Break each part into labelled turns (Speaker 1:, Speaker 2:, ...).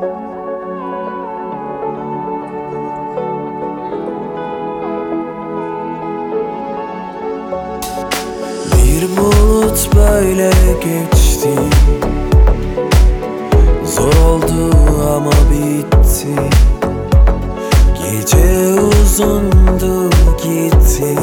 Speaker 1: Bir bulut böyle geçti, zor oldu ama bitti. Gece uzundu gitti.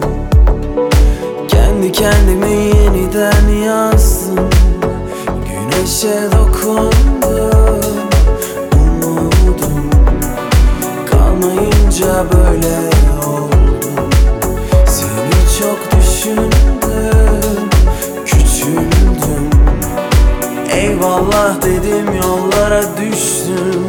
Speaker 1: Kendi kendime yeniden yazdım, güneşe dokundum. Umudum kalmayınca böyle oldum. Seni çok düşündüm, küçüldüm. Eyvallah dedim, yollara düştüm.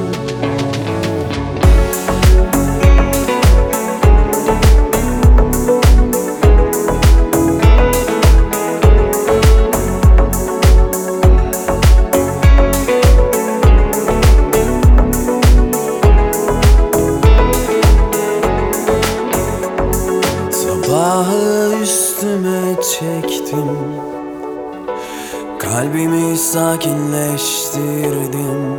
Speaker 1: Sabahı üstüme çektim, kalbimi sakinleştirdim.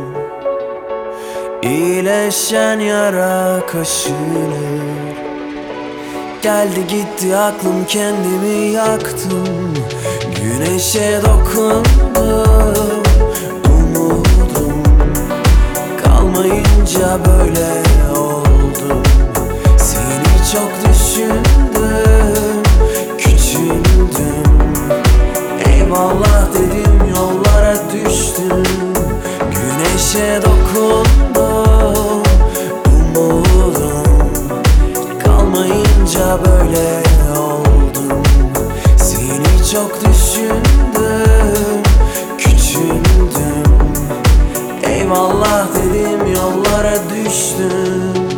Speaker 1: İyileşen yara kaşınır. Geldi gitti aklım, kendimi yaktım. Güneşe dokundum. Umudum kalmayınca böyle oldum. Seni çok düşündüm, küçüldüm. Eyvallah dedim, yollara düştüm. Güneşe dokundum. Umudum kalmayınca böyle oldum. Seni çok düşündüm, küçüldüm. Eyvallah dedim, yollara düştüm.